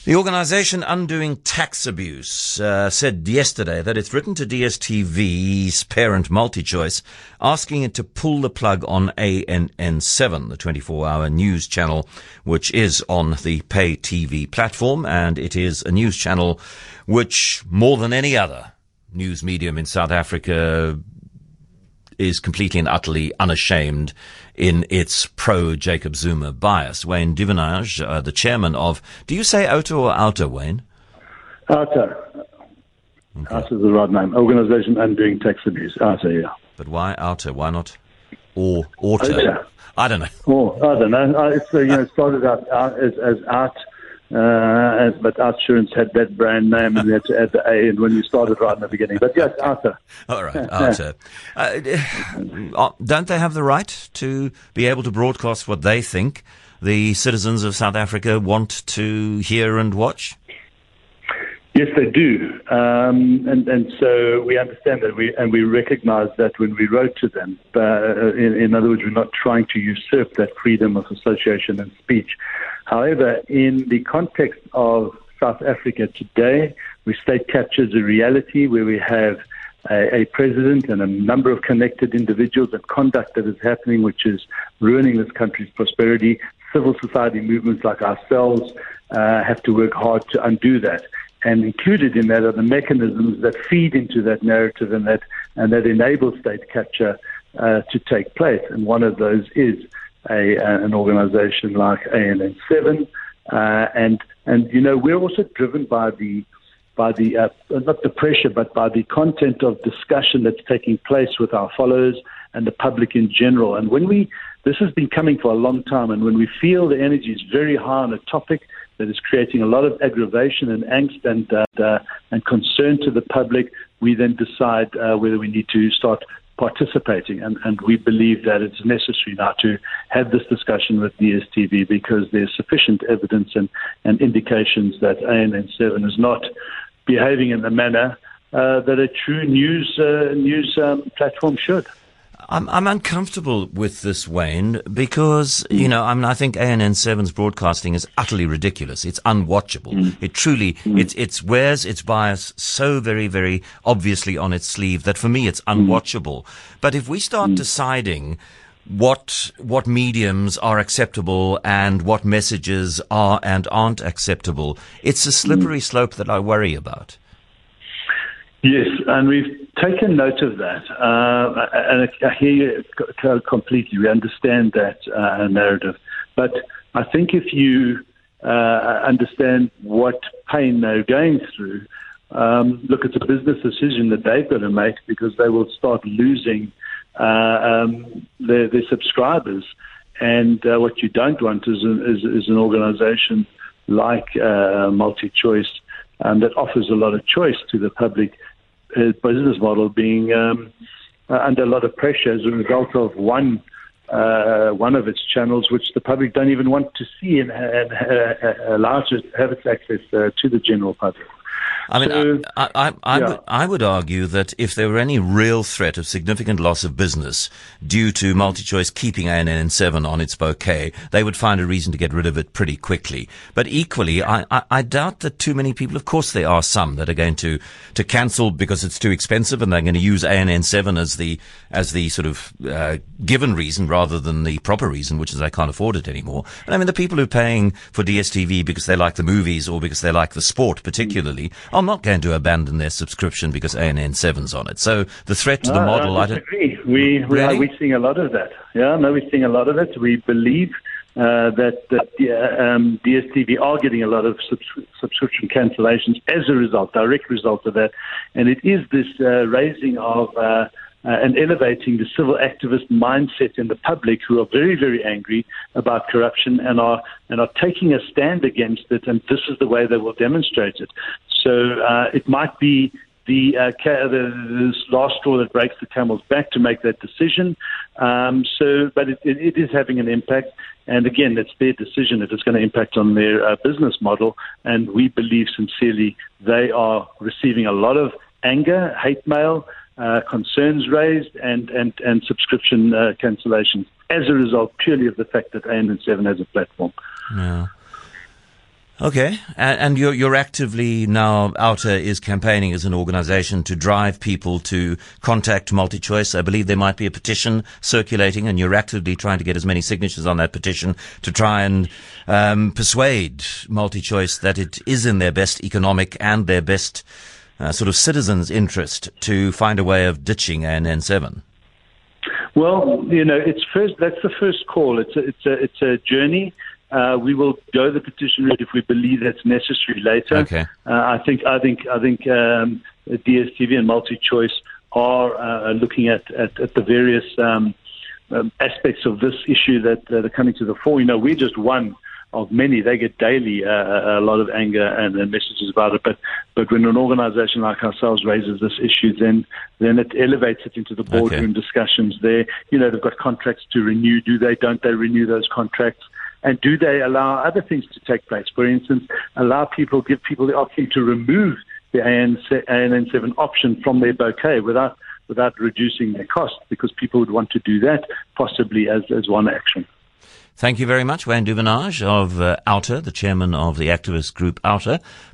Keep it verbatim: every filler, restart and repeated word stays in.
The organisation Undoing Tax Abuse uh, said yesterday that it's written to D S T V's parent MultiChoice asking it to pull the plug on A N N seven, the twenty-four hour news channel, which is on the pay T V platform, and it is a news channel which, more than any other news medium in South Africa, is completely and utterly unashamed in its pro-Jacob Zuma bias. Wayne Duvenage, uh, the chairman of, do you say OUTA or OUTA, Wayne? OUTA. Okay. OUTA is the right name. Organisation Undoing Tax Abuse. OUTA, yeah. But why OUTA? Why not or OUTA? OUTA. I don't know. Oh, I don't know. Uh, it's, uh, you know, it started out uh, as, as Out. Uh, but Outsurance had that brand name and we had to add the A in when we started right in the beginning. But yes, OUTA. All right, OUTA. Uh, don't they have the right to be able to broadcast what they think the citizens of South Africa want to hear and watch? Yes, they do. Um, and, and so we understand that we, and we recognize that when we wrote to them. Uh, in, in other words, we're not trying to usurp that freedom of association and speech. However, in the context of South Africa today, where state captures a reality where we have a, a president and a number of connected individuals and conduct that is happening, which is ruining this country's prosperity, civil society movements like ourselves uh, have to work hard to undo that. And included in that are the mechanisms that feed into that narrative and that and that enable state capture uh, to take place. And one of those is a, an organization like A N N seven. Uh, and, and, you know, we're also driven by the, by the uh, not the pressure, but by the content of discussion that's taking place with our followers and the public in general. And when we, this has been coming for a long time, and when we feel the energy is very high on a topic that is creating a lot of aggravation and angst and uh, uh, and concern to the public, we then decide uh, whether we need to start participating. And, and we believe that it's necessary now to have this discussion with D S T V because there's sufficient evidence and, and indications that A N N seven is not behaving in the manner uh, that a true news uh, news um, platform should. I'm, I'm uncomfortable with this, Wayne, because, you know, I mean, I think A N N seven's broadcasting is utterly ridiculous. It's unwatchable. Mm. It truly, mm. it, it's wears its bias so very, very obviously on its sleeve that for me it's unwatchable. Mm. But if we start mm. deciding what, what mediums are acceptable and what messages are and aren't acceptable, it's a slippery mm. slope that I worry about. Yes, and we've taken note of that, uh, and I hear you completely. We understand that uh, narrative, but I think if you uh, understand what pain they're going through, um, look, it's a business decision that they've got to make because they will start losing uh, um, their, their subscribers. And uh, what you don't want is an, is, is an organisation like uh, MultiChoice um, that offers a lot of choice to the public. His business model being um, uh, under a lot of pressure as a result of one uh, one of its channels, which the public don't even want to see and, and uh, allow to have its access uh, to the general public. I mean, so, I, I, I, yeah. would, I would argue that if there were any real threat of significant loss of business due to MultiChoice keeping A N N seven on its bouquet, they would find a reason to get rid of it pretty quickly. But equally, I, I, I doubt that too many people, of course there are some that are going to, to cancel because it's too expensive and they're going to use A N N seven as the, as the sort of, uh, given reason rather than the proper reason, which is they can't afford it anymore. And I mean, the people who are paying for D S T V because they like the movies or because they like the sport particularly, are not going to abandon their subscription because A N N seven's on it. So the threat to the no, model, I disagree. I don't, we, we really? are, we're seeing a lot of that. Yeah, no, we're seeing a lot of it. We believe uh, that, that uh, um, D S T V are getting a lot of subs- subscription cancellations as a result, direct result of that. And it is this uh, raising of uh, Uh, and elevating the civil activist mindset in the public who are very, very angry about corruption and are and are taking a stand against it, and this is the way they will demonstrate it. So uh, it might be the, uh, ca- the this last straw that breaks the camel's back to make that decision. Um, so, but it, it, it is having an impact, and again, it's their decision if it's going to impact on their uh, business model, and we believe sincerely they are receiving a lot of anger, hate mail, Uh, concerns raised and, and, and subscription uh, cancellations as a result purely of the fact that A N N seven has a platform. Yeah. Okay, and, and you're, you're actively now, Outer is campaigning as an organization to drive people to contact MultiChoice. I believe there might be a petition circulating, and you're actively trying to get as many signatures on that petition to try and um, persuade MultiChoice that it is in their best economic and their best uh, sort of citizens' interest to find a way of ditching A N N seven. Well, you know, it's first. That's the first call. It's a, it's a, it's a journey. Uh, we will go the petition route if we believe that's necessary later. Okay. Uh, I think I think I think um, D S T V and MultiChoice are uh, looking at, at, at the various um, um, aspects of this issue that, that are coming to the fore. You know, we're just one of many. They get daily uh, a lot of anger and, and messages about it. But but when an organisation like ourselves raises this issue, then then it elevates it into the boardroom okay. discussions. There, you know, they've got contracts to renew. Do they? Don't they renew those contracts? And do they allow other things to take place? For instance, allow people, give people the option to remove the A N N seven option from their bouquet without without reducing their cost, because people would want to do that possibly as, as one action. Thank you very much, Wayne Duvenage of uh, Outer, the chairman of the activist group Outer.